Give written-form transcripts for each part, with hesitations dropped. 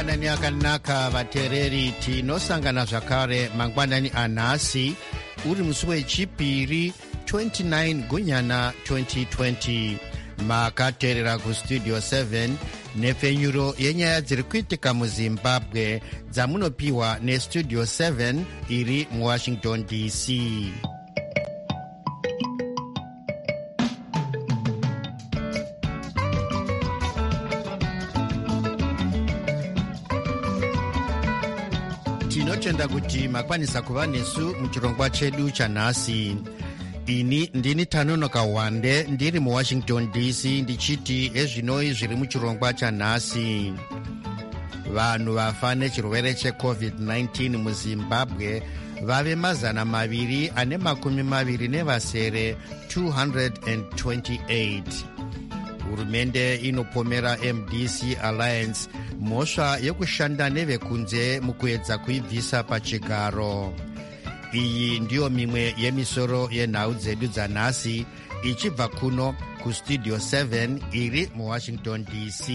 mangwanani akanaka vateereri, tinosangana zvakare mangwanani anhasi uri musi wechipiri 29 gunyana 2020. makateerera kustudio 7 nepfenyuro yenyaya dziri kuitika muzimbabwe dzamunopiwa nestudio 7 iri muwashington dc. tinotenda kuti makwanisa kuva nesu muchirongwa chedu chanhasi. ini ndini Tanonoka Wande ndiri muwashington dc ndichiti ezvinoi zviri muchirongwa chanhasi. vanhu vafa nechirwere checovid-19 muzimbabwe vave 228 228. hurumende inopomera MDC Alliance mhosva yekushanda nevekunze mukuedza kuibvisa pachigaro. iyi ndiyo mimwe yemisoro yenhau dzedu dzanhasi ichibva kuno kustudio 7 iri muwashington dc.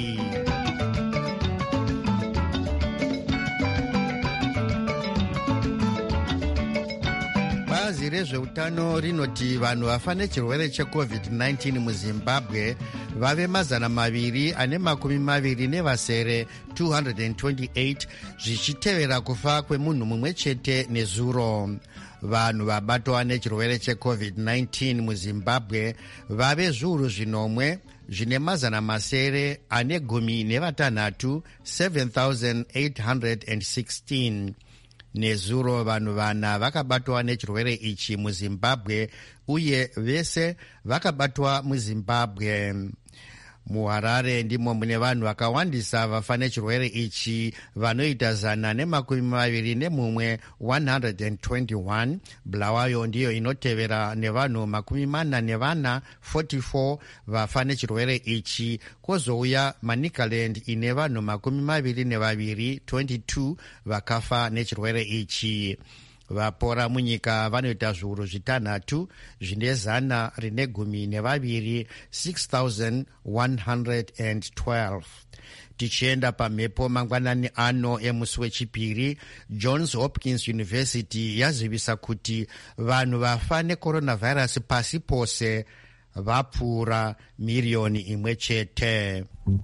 bazi rezveutano rinoti vanhu vafa nechirwere checovid-19 muzimbabwe vave 228 zvichitevera kufa kwemunhu mumwe chete nezuro. vanhu vabatwa nechirwere checovid-19 muzimbabwe vave zviuru zvinomwe zvine 916 7,816. nezuro vanhu vana vakabatwa nechirwere ichi muzimbabwe uye vese vakabatwa muzimbabwe. muharare ndimo mune vanhu vakawandisa vafa nechirwere ichi vanoita 121 121. bulawayo ndiyo inotevera nevanhu 44 vafa nechirwere ichi. kwozouya manicaland ine vanhu 22 vakafa nechirwere ichi. vapora munyika vanoita zviuru 6 zvine 112 6,112. tichienda pamhepo mangwanani ano emusi wechipiri, Johns Hopkins University yazivisa kuti vanhu vafa necoronavirus pasi pose vapfuura miriyoni imwe chete.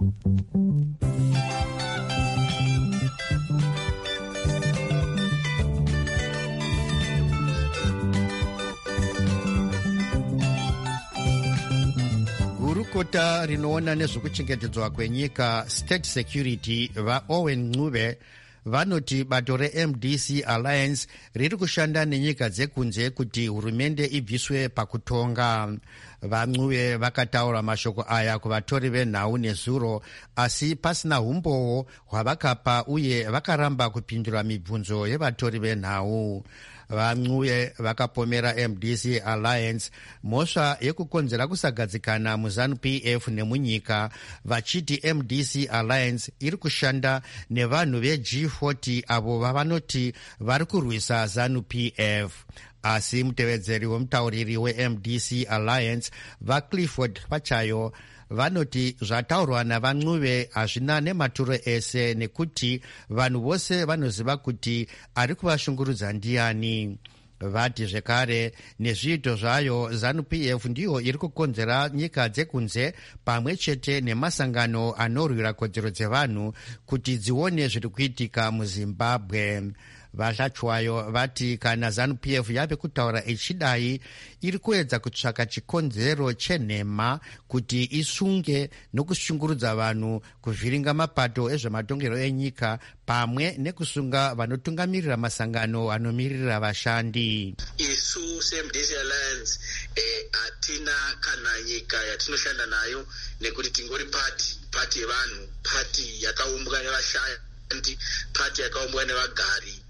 gurukota rinoona nezvekuchengetedzwa kwenyika State Security vaOwen Ncube vanoti bato reMDC Alliance riri kushanda nenyika dzekunze kuti hurumende ibviswe pakutonga. vaNcube vakataura mashoko aya kuvatori venhau nezuro asi pasina umboo hwavakapa uye vakaramba kupindura mibvunzo yevatori venhau. vaNcube vakapomera MDC Alliance mhosva yekukonzera kusagadzikana muZANU-PF nemunyika vachiti MDC Alliance iri kushanda nevanhu veG40 avo vavanoti vari kurwisa ZANU-PF. asi mutevedzeri wemutauriri weMDC Alliance vaClifford Pachayo vanoti zvataurwa navaNcube hazvina nematuro ese nekuti vanhu vose vanoziva kuti ari kuvashungurudza ndiani. vati zvekare nezviito zvayo ZANU-PF ndiyo iri kukonzera nyika dzekunze pamwe chete nemasangano anorwira kodzero dzevanhu kuti dzione zviri kuitika muzimbabwe. vahlachwayo vati kana ZANU-PF yave kutaura ichidai iri kuedza kutsvaka chikonzero chenhema kuti isunge nokushungurudza vanhu kuvhiringa mapato ezvematongero enyika pamwe nekusunga vanotungamirira masangano anomirira vashandi. isu seMDC Alliance hatina kana nyika yatinoshanda nayo nekuti tingori pati yevanhu, pati yakaumbwa nevashandi, pati yakaumbwa nevagari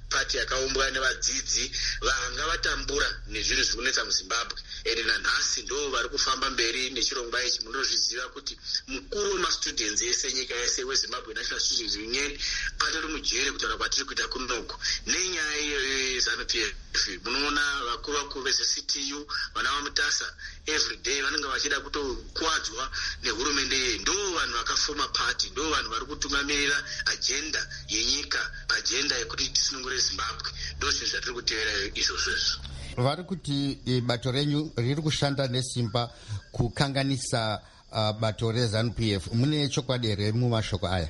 pati yakaumbwa nevadzidzi vanga vatambura nezvinhu zviri kunetsa muzimbabwe. Ende nanhasi ndo vari kufamba mberi nechirongwa ichi. Munozviziva kuti mukuru wemastudents ese nyika yese wezimbabwe National Students Union atori mujere kutaura kwatiri kuita kunoku nenyaya yeZANU-PF. Munoona vakuru vezectu vana vaMutasa everyday vanenge vachida kutokuwadzwa nehurumende yeyi. Ndo vanhu vakafoma pati, ndo vanhu vari kutungamirira ajenda yenyika, ajenda yekuti tisunungure Zimbabwe. Ndo zvinhu zvatiri kutevera izvozvo. Vari kuti bato renyu riri kushanda nesimba kukanganisa bato reZANU-PF. Mune chokwadi here mumashoko aya?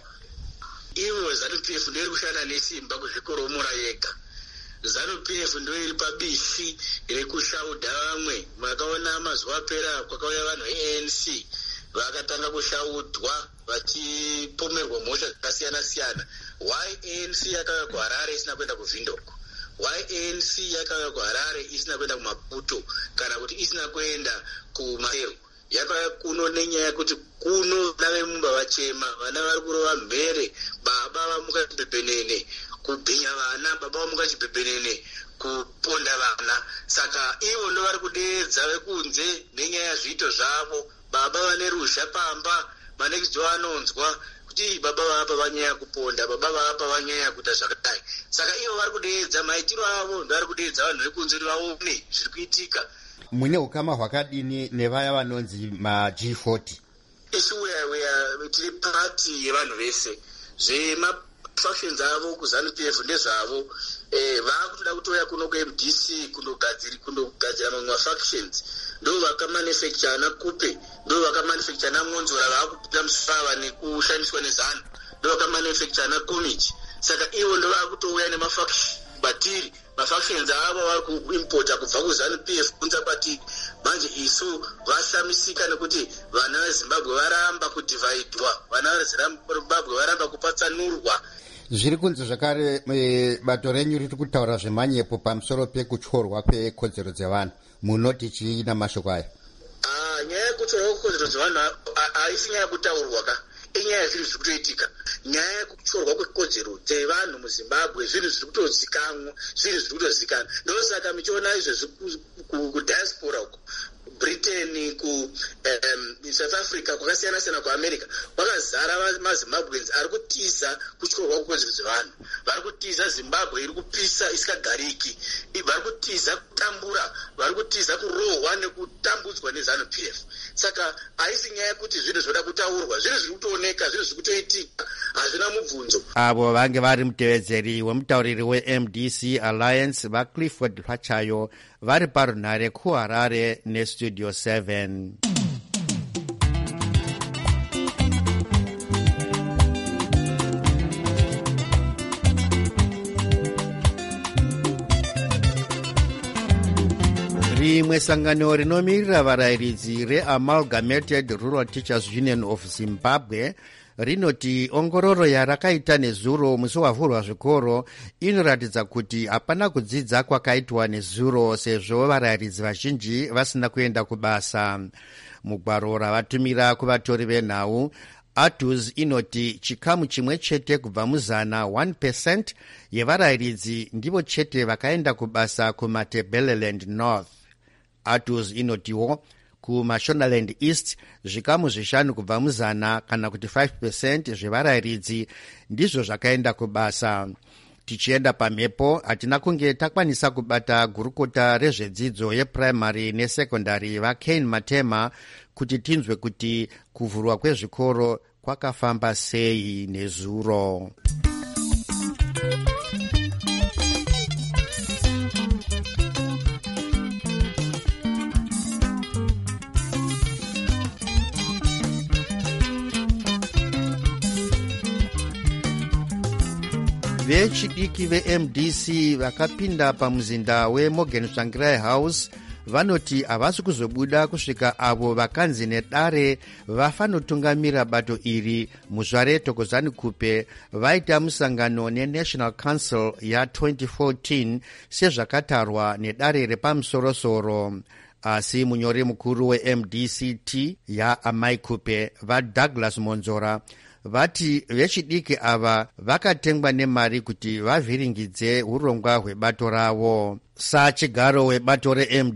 Ivo ZANU-PF ndoiri kushanda nesimba kuzvikoromora yega. ZANU-PF ndo iri pabishi rekushauda vamwe. Makaona mazuva apera kwakauya vanhu veANC vakatanga kushaudwa vachipomerwa mhosva dzakasiyana siyana. Why ANC yakauya kuHarare isina kuenda kuVindhoek? Why ANC yakauya kuHarare isina kuenda kuMaputo kana kuti isina kuenda kuMaseru? Yakauya kuno nenyaya yekuti kuno vana vemumba vachema, vana vari kurova mhere, baba vamuka chibhebhenene, kubhinya vana, baba vamuka chibhebhenene, kuponda vana. Saka ivo ndo vari kudeedza vekunze nenyaya yazviito zvavo. Baba vane ruzha pamba, manekidzo vanonzwa kuti baba vapa vanyaya kuponda, baba vapa vanyaya kuita zvakadai. Saka ivo vari kudeedza maitiro avo, ndo vari kudeedza vanhu vekunze kuti vaone zviri kuitika. Mune ukama hwakadini nevaya vanonzi maG40? Isu tiri pati yevanhu vese. Zvemafactions avo kuZANU-PF ndezvavo. Vakutoda kutoya kuno kuMDC kundogadzira mamwe mafactions. Ndo vakamanufacture ana Kupe, ndo vakamanufacture ana Monzora vakupinda musava nekushandiswa neZANU, ndo vakamanufacture ana Komichi. Saka ivo ndo vakutouya nemafaction batiri. Mafactions avo vari kuimpota kubva kuZANU-PF kunza kwatiri. Manje isu vashamisika nekuti vana veZimbabwe varamba kudhivaidwa, vana veZimbabwe varamba kupatsanurwa. Zviri kunze zvakare bato renyu riri kutaura zvemanyepo pamusoro pekutyorwa kwekodzero dzevanhu. Munoti chii namashoko aya? Nyaya yekutyorwa kwekodzero dzevanhu haisi nyaya yekutaurwa ka, inyaya yazvinhu zviri kutoitika. Nyaya yekutyorwa kwekodzero dzevanhu muZimbabwe zvinhu zviri kutozikanwa, zvinhu zviri kutozikana. Ndosaka michiona izvezvi kudiaspora uko, Britain, South Africa, kwakasiyana siyana kuAmerica, kwakazara maZimbabweans ari kutiza kutyorwa kwekodzero dzevanhu. Vari kutiza Zimbabwe iri kupisa isikagariki. Vari kutiza kutambura, vari kutiza kurohwa nekutambudzwa neZANU-PF. Saka haisi nyaya yekuti zvinhu zvoda kutaurwa, zvinhu zviri kutooneka, zvinhu zviri kutoitika, hazvina mubvunzo. Avo vange vari mutevedzeri wemutauriri weMDC Alliance vaClifford Pachayo vari parunhare kuHarare neStudio 7. Rimwe sangano rinomirira varayiridzi reAmalgamated Rural Teachers Union of Zimbabwe rinoti ongororo yarakaita nezuro musi wavhurwa zvikoro inoratidza kuti hapana kudzidza kwakaitwa nezuro sezvo varayiridzi vazhinji vasina kuenda kubasa. Mugwaro ravatumira kuvatori venhau, ATUS inoti chikamu chimwe chete kubva muzana 1% yevarayiridzi ndivo chete vakaenda kubasa kuMatabeleland North. ATUS inotiwo kuMashonaland East zvikamu 5 kubva muzana kana kuti 5% zvevarayiridzi ndizvo zvakaenda kubasa. Tichienda pamhepo hatina kunge takwanisa kubata gurukota rezvedzidzo yeprimary nesekondari vaCain Matema kuti tinzwe kuti kuvhurwa kwezvikoro kwakafamba sei nezuro. Vechidiki veMDC vakapinda pamuzinda weMorgan Tsvangirai House vanoti havasi kuzobuda kusvika avo vakanzi nedare vafanotungamira bato iri muzvare Thokozani Kupe vaita musangano neNational Council ya2014 sezvakatarwa nedare repamusorosoro. Asi munyori mukuru weMDCT yaAmai Kupe vaDouglas Monzora vati vechidiki ava vakatengwa nemari kuti vavhiringidze urongwa hwebato ravo. Sachigaro webato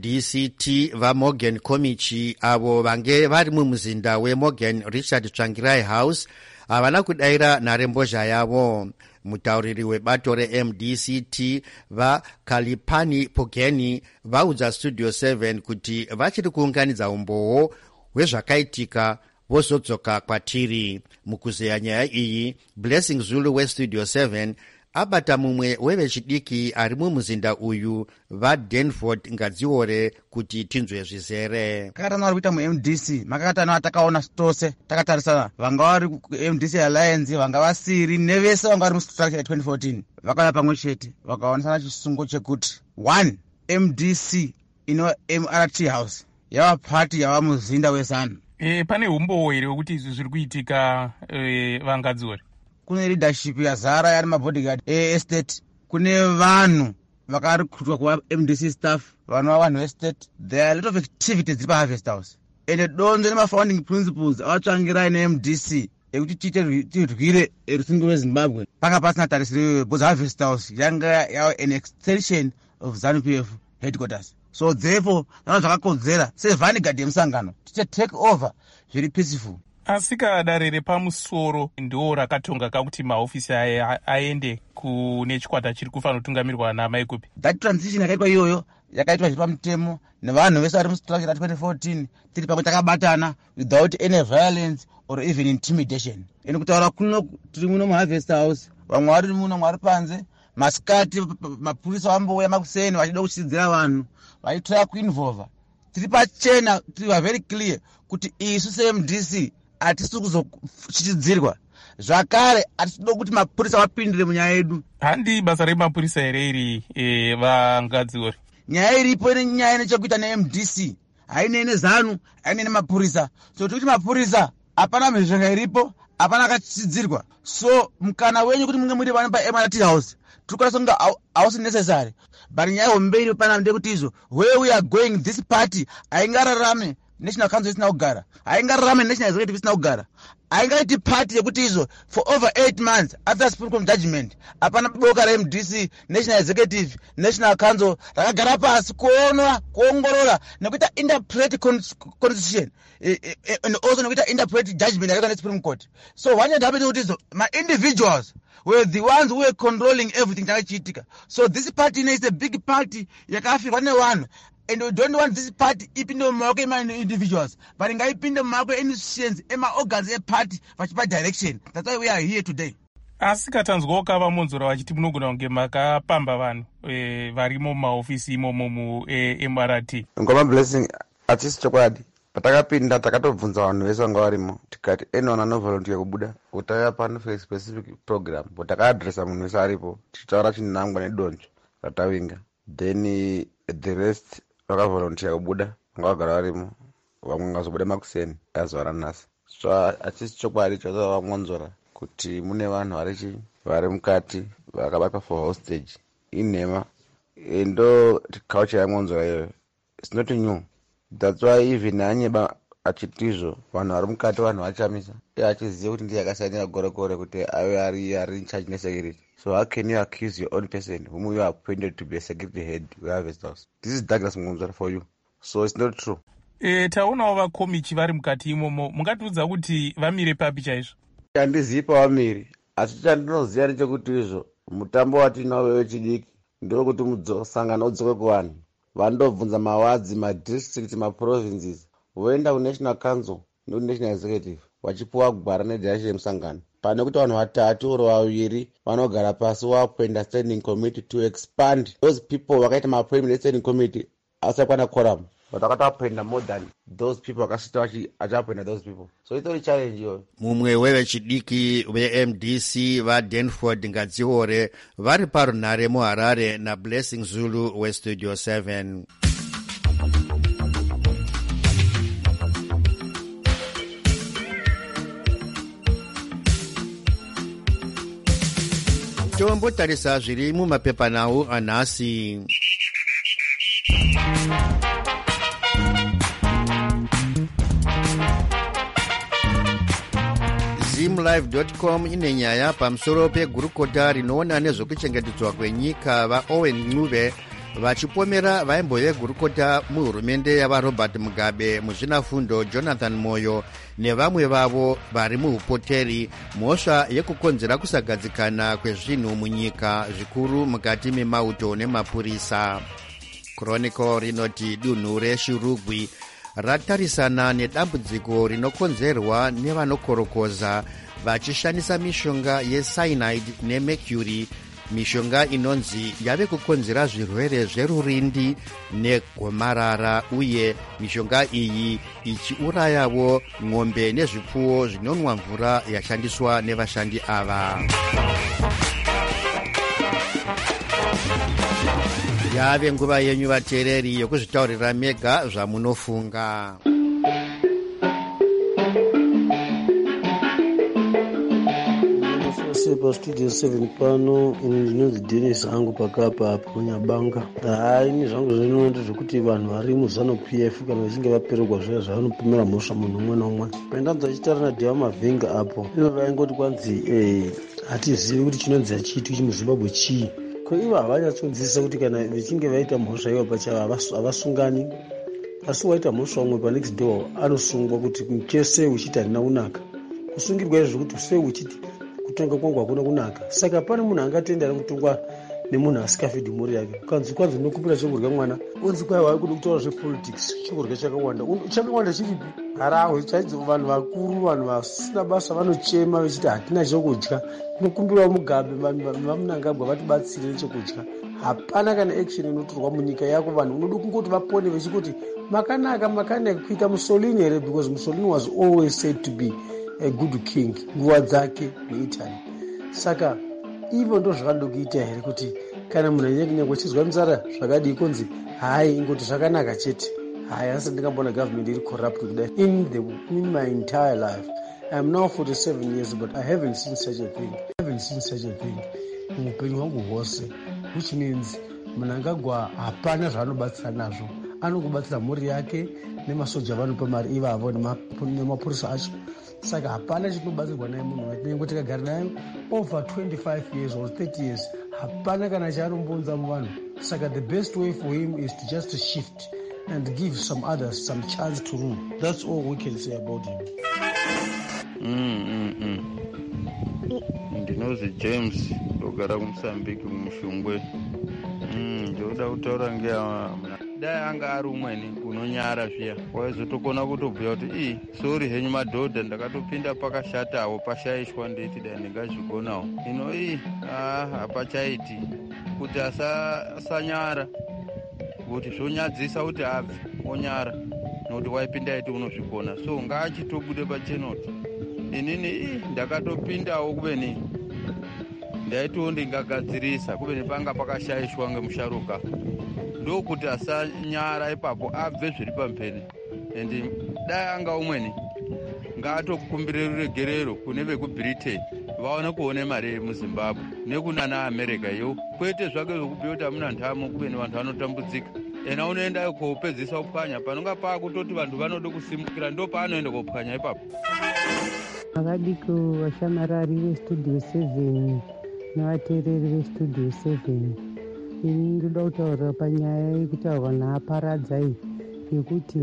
reMDCT vaMorgan Komichi avo vange vari mumuzinda weMorgan Richard Tsvangirai House havana kudayira nharembozha yavo. Mutauriri webato reMDCT vaKalipani Pogeni vaudza Studio 7 kuti vachiri kuunganidza umboo hwezvakaitika vozodzoka kwatiri. Mukuzeya nyaya iyi, Blessing Zulu weStudio 7 abata mumwe wevechidiki ari mumuzinda uyu vaDenford Ngadziore kuti tinzwe zvizere. Kakatana vari kuita muMDC makakatana takaona tose takatarisana vanga vari kuMDC Alliance vanga vasiri nevese vanga vari mustructure ya 2014 vakauya pamwe chete vakaonesana chisungo chekuti 1 MDC ino MRT House yava party yava muzinda wezanu. Pane umbowo here wekuti izvi zviri kuitika Vangadziore? Kune leadership yazara yari mabodyguard estate, kune vanhu vakarikutwa kuva MDC staff, vanhu estate. There are a lot of activities dziri paHarvest House. Ende donzo nemafounding principles avatsvangirai neMDC ekuti tirwire rusungo rweZimbabwe panga pasina tarisiro because Harvest House yanga yava an extension of ZANU-PF headquarters. So therefore zvanga zvakakodzera sevhanigadi yemusangano take over zviri peaceful. Asika dare repamusoro ndo rakatonga kakuti maofisi aende kune chikwata chiri kufanira kutungamirwa naMai Kupi. That transition yakaitwa iyoyo yakaitwa zviri pamutemo nevanhu vese vari mustructure 2014 tiri pamwe takabatana without any violence or even intimidation. Ende kutaura kuno tiri muno muHarvest House, vamwe vari muno mwari panze masikati mapurisa vambouya makuseni vachida kuchidzira vanhu vaitry kuinvolva. Tiri pachena, tiri very clear kuti isu seMDC hatisi kuzochichidzirwa zvakare, hatisi kuti mapurisa vapindire munyaya yedu. Handi basa remapurisa here iri Vangadziore? Nyaya iripo ine nyaya nechekuita neMDC, haine neZANU, haine nemapurisa. So tikuti mapurisa hapana mhizvenga iripo, hapana akachichidzirwa. So mukana wenyu kuti munge muri vana paMRT House turikwanisa kunge hausi necessary, but nyaya hombe iri pana ndekuti izvo where we are going, this party haingararame National Council isina kugara, haingararame National Executive isina kugara, haingaiti party yekuti izvo for over 8 months after Supreme Court judgment hapana boka reMDC, National Executive, National Council rakagara pasi kuonwa kuongorora nekuita interpret constitution and also nekuita interpret judgment yakaitwa neSupreme Court. So what had happened kuti izvo my individuals were the ones who were controlling everything chakachiitika. So this party is a big party yakafirwa nevanhu, and we don't want this party ipinde mumaoko ema-individuals but ngaipinde mumaoko e-institutions ema-organs e-party vachipa direction. That's why we are here today. Asi katanzwawo kava monzora vachiti munogona kunge makapamba vanhu varimo mumaofisi imomo muMRT. Ngoma Blessing, hatisi chokwadi. Patakapinda takatobvunza vanhu vese vanga varimo tikati anyone anovolunteer kubuda utauya pano for a specific program, but takaadressa munhu wese aripo tichitaura chinhangwa nedonzvo ratavinga, then the rest vakavolunteer kubuda vanga vagara varimo, vamwe ngazobuda makuseni azuva ranhasi. So hatisi chokwadi chazava vamonzora kuti mune vanhu vari mukati vakabatwa for hostage inhema, endo culture yamonzora iyoyo. It's not new. That's why even anyeba achitizvo vanhu vari mukati vanhu vachamisa achiziva kuti ndiye akasainira gorekore kuti ave ari in charge nesecurity. So how can you accuse your own person whom you are appointed to be a security head we Harvest House? This is Douglas Munzara for you. So it's not true. Taonawo vakomichi vari mukati imomo, mungatiudza kuti vamire papi chaizvo? Handizivi pavamiri, asi chandinoziva ndechekuti izvo mutambo watinawo wechidiki ndokuti mudzosangana udzoke kuvanhu vandobvunza mawadzi, madistrict, maprovinces, voenda kuNational Council nekuNational Executive vachipuwa kugara nedirection yemusangano, pane kuti vanhu vatatu oro vaviri vanogara pasi wakuenda standing committee to expand those people vakaita maappointment standing committee asakwana quorum, but vakatapenda more than those people vakasita vachiappointa those people. So itori challenge iyoyo. Mumwe wevechidiki veMDC vaDenford Ngadziore vari parunhare muHarare naBlessing Zulu weStudio 7. Tombotarisa zviri mumapepanhau anhasi. zimlive.com ine nyaya pamusoro pegurukota rinoona nezvekuchengetedzwa kwenyika vaowen ncube vachipomera vaimbo vegurukota muhurumende yavarobert mugabe, muzvinafundo jonathan moyo nevamwe vavo vari muupoteri mhosva yekukonzera kusagadzikana kwezvinhu munyika, zvikuru mukati memauto nemapurisa. Chronicle rinoti dunhu reshurugwi ratarisana nedambudziko rinokonzerwa nevanokorokoza vachishandisa mishonga yecyanide nemercury, mishonga inonzi yave kukonzera zvirwere zverurindi negomarara, uye mishonga iyi ichiurayawo mwombe nezvipfuwo zvinonwa mvura yashandiswa nevashandi ava. Yave nguva yenyu vateereri yokuzvitaurira mega zvamunofunga. Pastudio 7 pano ndinonzi Dennis hangu pakapa apo Nyabanga. Ini zvangu zvinoenda zvekuti vanhu vari muZANU-PF kana vachinge vapererwa zviya zvavanopomera mhosva munhu umwe naumwe. Pendanza achitaura naDhiva Mavhenga apo, ivo vaingoti kwanzi hatizivi kuti chinonzi hachiitwi chimuZimbabwe chii. Ko ivo havanyatsonzwisisa kuti kana vechinge vaita mhosva ivo pachavo havasungani. Asi waita mhosva umwe panext door anosungwa kuti sei uchiti handina kunaka. Kusungirwa izvo kuti sei uchiti kutonga kwangu hakuna kunaka. Saka pane munhu angatenda ari kutongwa nemunhu asikafidhi mhuri yake. Kwanzi ndinokupira chekurya mwana, unzi kwai vari kuda kutaura zvepolitics, chekurya chakawanda chiripi? Harahwe chaidzo vanhu vakuru, vanhu vasina basa vanochema vechiti hatina chokudya. Ndinokumbirawo Mugabe vaMunangagwa vatibatsire nechokudya. Hapana kana action inotorwa munyika yako, vanhu unoda kungoti vapone vechikuti makanaka kuita Mussolini here, because Mussolini was always said to be a good king nguva dzake muItaly. Saka ivo ndo zvakada kuita here kuti kana munhu anyangwe chizwa nzara zvakadii konzi hai ingoti zvakanaka chete. Hai, asi ndingambona government iri corrupt kudai in my entire life. I am now 47 years but I haven't seen such a thing. Muupenyu hwangu hwose, which means Mnangagwa hapana zvaanobatsira nazvo. Anokubatsira mhuri yake nemasoja vanopa mari ivavo nemapurisa acho. Saka hapana chinobatsirwa naye munhu wetinenge tikagara naye over 25 years or 30 years. Hapana kana chaanombonza muvanhu. Saka the best way for him is to just shift and give some others some chance to rule. That's all we can say about him. Ndinozi James ndogara kuMozambique muMushungwe. Ndoda kutaura dai anga ari umweni unonyara zviya waizotokona kutobhuya kuti sorry henyu madhodha ndakatopinda pakashatawo pashaishwa ndeiti dai ndingazvigonawo ino hapachaiti kuti asanyara kuti zvonyadzisa kuti abve onyara nokuti waipinda iti unozvigona, so ngaachitobude pachenoti inini ndakatopindawo kubeni ndaitiwo ndingagadzirisa kubeni panga pakashaishwa ngemusharuka, ndokuti asanyara ipapo abve zviri pamphene. Endi dai anga umweni ngaatokumbire ruregerero kune vekuBritain vaone kuone mari muZimbabwe nekunana America yo, kwete zvake zvokubhuya kuti hamuna ntamo kubeni vanhu vanotambudzika. Ena unoenda koopedzisa kupwanya panonga paakutoti vanhu vanode kusimukira, ndo paanoenda koopwanya ipapo. Vakadiko vashamarari veStudio 7 navateereri veStudio 7, ini ndoda kutaura panyaya yekuti vanhu aparadzai yekuti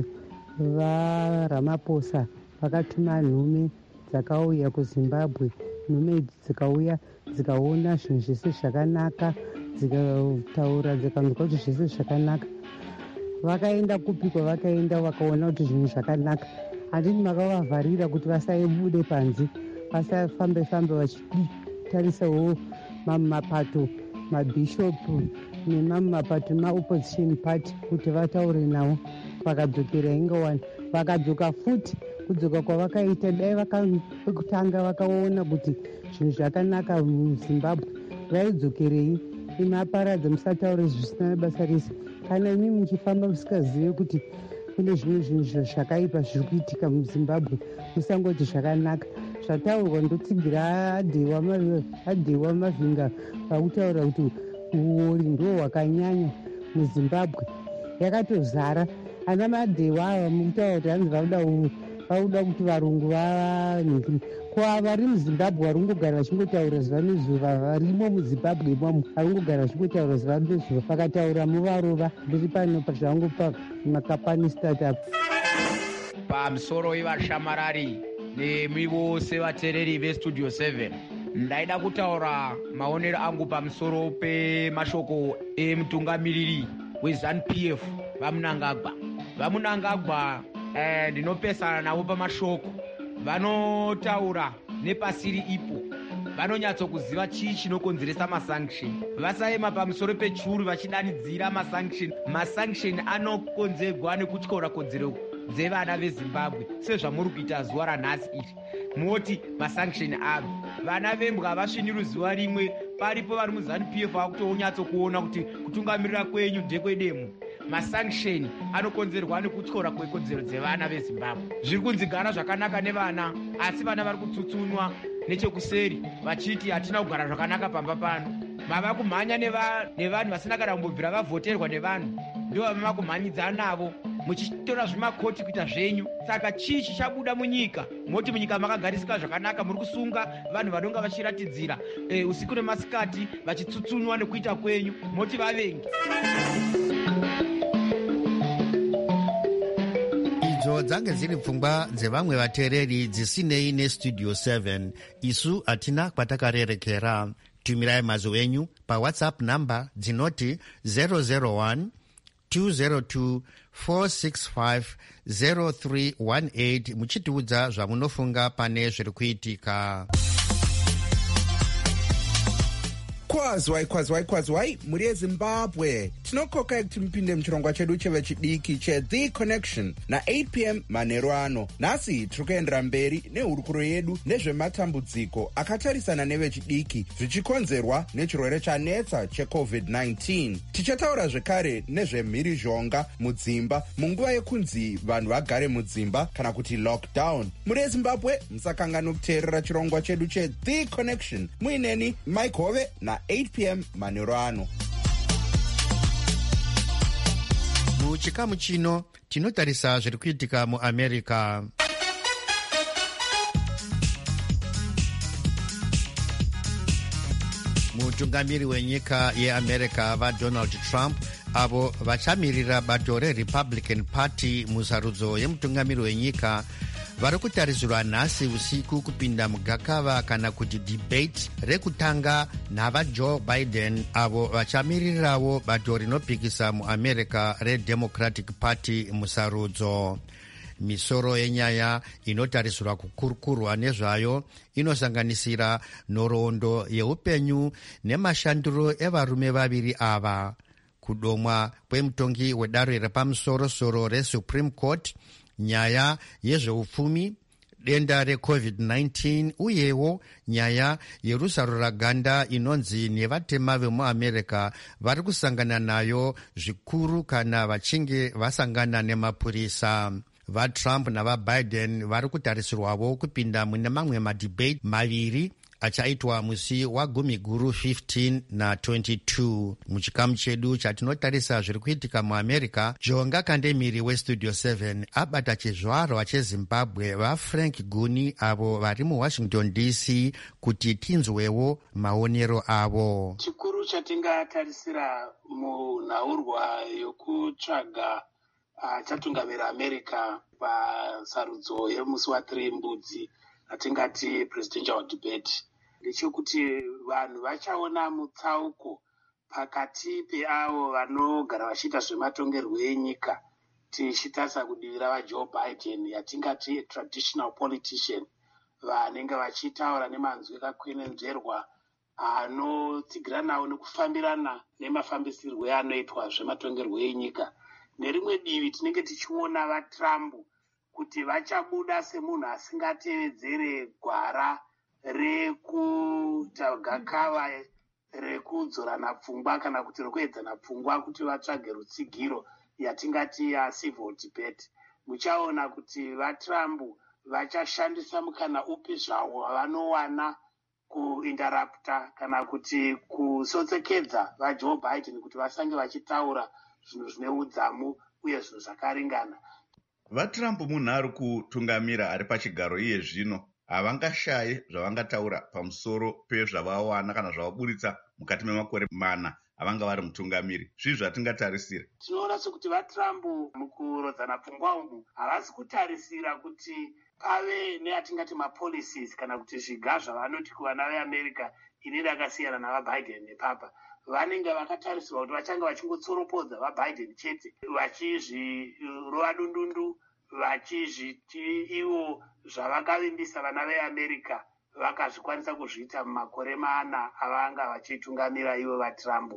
vaRamaphosa vakatuma nhume dzakauya kuZimbabwe. Nhume idzi dzikauya dzikaona zvinhu zvese zvakanaka, dzikataura dzikanzwa kuti zvese zvakanaka. Vakaenda kupi kwavakaenda vakaona kuti zvinhu zvakanaka. Handiti makavavharira kuti vasaibude panze, vasafambe vachitarisawo mapato mabhishopu nemapato maopposition party kuti vataure navo. Vakadzokera ingowani, vakadzoka futi. Kudzoka kwavakaita dai vakutanga vakaona kuti zvinhu zvakanaka muZimbabwe, vaidzokerei? Imaparadza, musataure zvisina basa rese. Kana imi muchifamba musikazive kuti kune zvimwe zvinhu zvakaipa zviri kuitika muZimbabwe, musangoti zvakanaka. Zvataurwa ndotsigira Adhewa Mavhenga vakutaura kuti uori ndo hwakanyanya muZimbabwe. Yakatozara ana Madhewa ava mukutaura kuti hanzi vauda vauda kuti varungu vanhikini. Ko vari muZimbabwe vari kungogara vachingotaura zuva nezuva, varimo muZimbabwe imomo vari kungogara vachingotaura zuva nezuva, vakataura muvarova. Ndiri pano zvangu pamakapani startup. Pamusoro ivashamarari nemi vose vateereri vestudio 7, ndaida kutaura maonero angu pamusoro pemashoko emutungamiriri weZANU-PF vaMunangagwa. VaMunangagwa ndinopesana navo pamashoko. Vanotaura nepasiri ipo, vanonyatsokuziva chii chinokonzeresa masanction. Vasaema pamusoro pechuru vachidanidzira masanction. Masanction anokonzerwa nekutyaura kodzero dzevana veZimbabwe, sezvamuri kuita zuva ranhasi iri. Moti masanction avo vana vembwa vasvini ruzuva rimwe, paripo vari muZANU-PF vakutonyatsokuona kuti kutungamirira kwenyu ndekwedemo. Masanction anokonzerwa nekutyaura kwekodzero dzevana veZimbabwe. Zviri kunzigara zvakanaka nevana, asi vana vari kutsutsumwa nechekuseri vachiti hatina kugara zvakanaka pamba pano. Mava kumhanya nevanhu vasina kana kumbobvira vavhoterwa nevanhu, ndivo vava kumhanyidzana navo muchitora zvimakoti kuita zvenyu. Saka chii chichabuda munyika? Moti munyika makagarisika zvakanaka, muri kusunga vanhu vanonga vachiratidzira usiku nemasikati vachitsutsunwa nekuita kwenyu, moti vavengi. idzo dzange dziri pfungwa dzevamwe vateereri dzisinei nestudio 7. isu hatina kwatakarerekera. tumirai mazwi enyu pawhatsapp namba dzinoti 001 202 465 0318 muchitiudza zvamunofunga pane zviri kuitika. Kwazwai muri yeZimbabwe, tinokokai kuti mupinde muchirongwa chedu chevechidiki cheThe Connection na8 p.m. manheru ano. Nhasi tiri kuendera mberi nehurukuro yedu nezvematambudziko akatarisana nevechidiki zvichikonzerwa nechirwere chanetsa cheCovid-19. Tichataura zvekare nezvemhirizhonga mudzimba munguva yekunzi vanhu vagare mudzimba kana kuti lockdown. Muri yeZimbabwe, musakanganwa kuteerera chirongwa chedu cheThe Connection muineni Mike Hove na 8 p.m. manheru ano. muchikamu chino tinotarisa zviri kuitika muAmerica. mutungamiri wenyika yeAmerica vaDonald Trump avo vachamirira bato reRepublican Party musarudzo yemutungamiri wenyika vari kutarisirwa nhasi usiku kupinda mugakava kana kuti debate rekutanga navaJoe Biden avo vachamiririrawo bato rinopikisa muAmerica reDemocratic Party musarudzo. Misoro yenyaya inotarisirwa kukurukurwa nezvayo inosanganisira nhoroondo yeupenyu nemashandiro evarume vaviri ava, kudomwa kwemutongi wedare repamusoro-soro reSupreme Court, nyaya yezveupfumi, denda reCovid-19 uyewo nyaya yerusaro raganda inonzi nevatema vemuAmerica vari kusangana nayo zvikuru kana vachinge vasangana nemapurisa. VaTrump navaBiden vari kutarisirwavo kupinda mune mamwe madebate maviri achaitwa musi wagumiguru 15 na 22. muchikamu chedu chatinotarisa zviri kuitika muAmerica, jonga kandemiri westudio 7 abata chizvarwa cheZimbabwe vaFrank Guni avo vari muWashington DC kuti tinzwewo maonero avo. chikuru chatingatarisira munhaurwa yokutsvaga chatungamira America pasarudzo yemusi wa3 mbudzi atingati presidential debate ndechekuti vanhu vachaona mutsauko pakati peavo vanogara vachiita zvematongerwo enyika, tichitarisa kudivi ravaJoe Biden yatingati traditional politician, vanenge vachitaura nemanzwi akakwenenzverwa anotsigira nawo nekufambirana nemafambisirwo anoitwa zvematongerwo enyika. Nerimwe divi tinenge tichiona vaTrump kuti vachabuda semunhu asingatevedzere gwara rekutagakava rekudzorana pfungwa kana kuti rekuedzana pfungwa kuti vatsvage rutsigiro yatingati civil debate. Muchaona kuti vaTrump vachashandisa mukana upi zvawo wavanowana kuinterrupta kana kuti kusotsekedza vaJoe Biden kuti vasange vachitaura zvinhu zvine udzamu uye zvinhu zvakaringana. vatrump munhu ari kutungamira ari pachigaro iye zvino havangashaye zvavangataura pamusoro pezvavawana kana zvavaburitsa mukati memakore mana avanga vari mutungamiri. Zvizvi zvatingatarisira. Tinoona sekuti vatrump mukurodzana pfungwa umu havasi kutarisira kuti pave neatingati mapolicies kana kuti zviga zvavanoti kuvana veamerica ini rakasiyana navabiden nepapa. Vanenge vakatarisirwa kuti vachange vachingotsoropodza vaBiden chete, vachizvirova dundundu, vachizviti ivo zvavakavimbisa vana veAmerica vakazvikwanisa kuzviita mumakore mana avanga vachitungamira ivo vaTrump,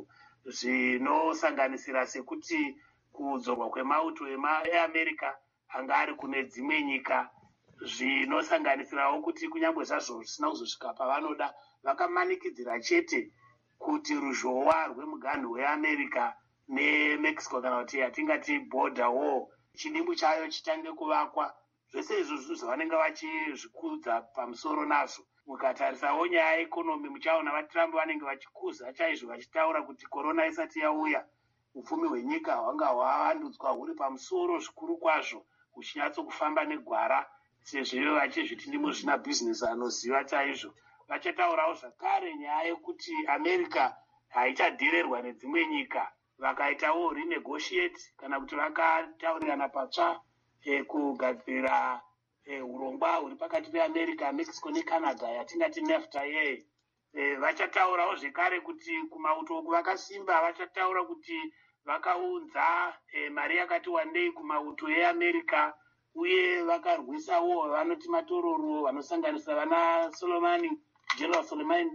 zvinosanganisira sekuti kudzorwa kwemauto eAmerica anga ari kune dzimwe nyika, zvinosanganisirawo kuti kunyange zvazvo zvisina kuzosvika pavanoda, vakamanikidzira chete kuti ruzhowa rwemuganhu weAmerica neMexico kana kuti yatingati border war chidimbu chayo chitange kuvakwa. Zvese izvozvo zvavanenge vachizvikudza pamusoro nazvo. Mukatarisawo nyaya yeikonomi muchaona vaTrump vanenge vachikuza chaizvo vachitaura kuti korona isati yauya upfumi hwenyika hwanga hwavandudzwa huri pamusoro zvikuru kwazvo, huchinyatsokufamba negwara sezvo vachizviti ndimo zvina bhizinesi anoziva chaizvo. Vachataurawo zvakare nyaya yekuti America haichadhererwa nedzimwe nyika, vakaitawo renegotiate kana kuti vakataurirana patsva kugadzira urongwa huri pakati peAmerica, Mexico neCanada yatingati NAFTA yeye. Vachataurawo zvekare kuti kumauto uku vakasimba, vachataura kuti vakaunza mari yakati wandei kumauto eAmerica, uye vakarwisawo vanoti matororo vanosanganisa vana General Soleimani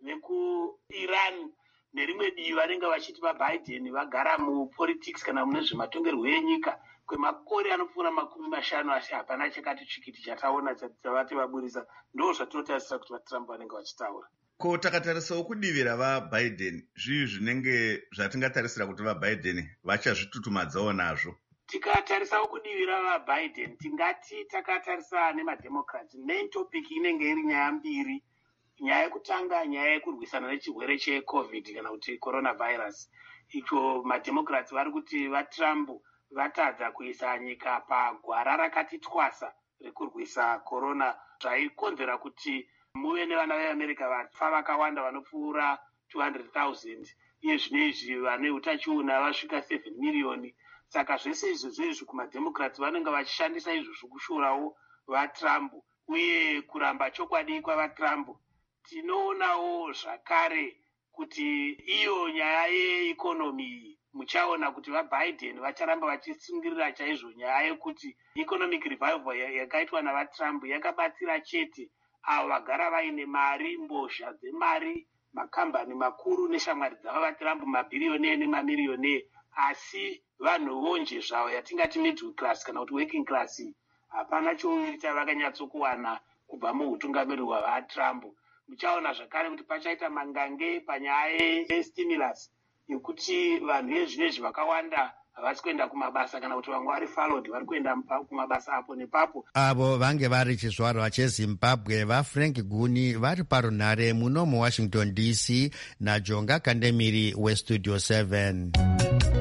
vekuIran nerimwe divi vanenge vachiti vaBiden vagara mupolitics kana mune zvematongerwo enyika kwemakore anopfuura 50 asi hapana chakati chikiti chataona chavati vaburisa. Ndo zvatinotarisira kuti vaTrump vanenge vachitaura. Ko takatarisawo kudivira vaBiden, zvii zvinenge zvatingatarisira kuti vaBiden vachazvitutumadzawo nazvo? Tikatarisawo kudivira vaBiden tingati takatarisa nemademocrats, main topic inenge iri nyaya mbiri. Nyaya yekutanga nyaya yekurwisana nechirwere cheCovid kana kuti coronavirus. Icho mademocrats vari kuti vaTrump vatadza kuisa nyika pagwara rakati twasa rekurwisa corona, zvaikonzera kuti muve nevana veAmerica vafa vakawanda vanopfuura 200,000, iye zvinezvi vane utachiona vasvika 7 miriyoni. Saka zvese izvi kumademocrats vanenge vachishandisa izvozvo kushorawo vaTrump uye kuramba chokwadi kwavaTrump. Tinoonawo zvakare kuti iyo nyaya yeikonomi muchaona kuti vaBiden vacharamba vachisungirira chaizvo nyaya yekuti economic revival yakaitwa navaTrump yakabatsira chete avo vagara vaine mari, mbozha dzemari, makambani makuru neshamwari dzava vaTrump, mabhiriyone nemamiriyone, asi vanhuwo nje zvavo yatingati middle class kana kuti working class hapana chouviri chavakanyatsokuwana kubva muutungamiri hwavaTrump. Muchaona zvakare kuti pachaita mangange panyaya yestimulus yekuti vanhu vezvinezvi vakawanda havasi kuenda kumabasa kana kuti vamwe vari furloughed vari kuenda kumabasa apo nepapo. Avo vange vari chizvarwa cheZimbabwe vaFrank Guni vari parunhare muno muWashington DC naJonga Kandemiri weStudio 7.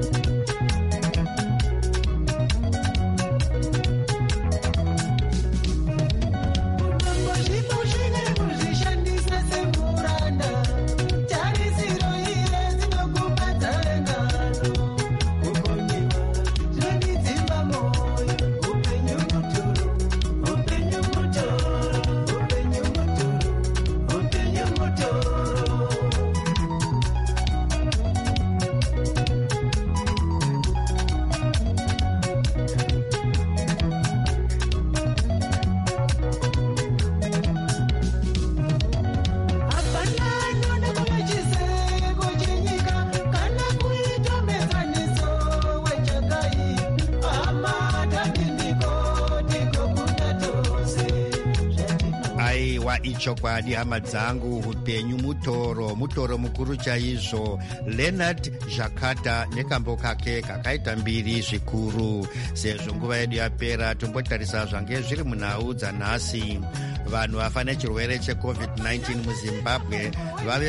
Ichokwadi hama dzangu, upenyu mutoro mukuru chaizvo. Leonard Jakata nekambo kake kakaita mbiri zvikuru. Sezvo nguva yedu yapera, tombotarisa zvange zviri munhau dzanhasi. vanhu vafa nechirwere checovid-19 muzimbabwe vave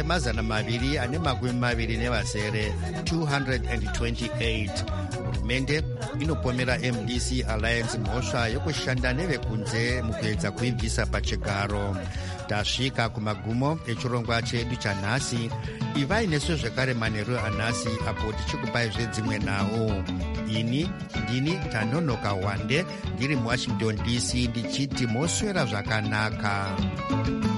228 228. hurumende inopomera MDC Alliance mhosva yokushanda nevekunze mukuedza kuibvisa pachigaro. Tasvika kumagumo echirongwa chedu chanhasi. Ivai nesu zvekare manheru anhasi apo tichikupai zvedzimwe nhau. Ini ndini Tanonoka Wande ndiri muWashington DC ndichiti moswera zvakanaka.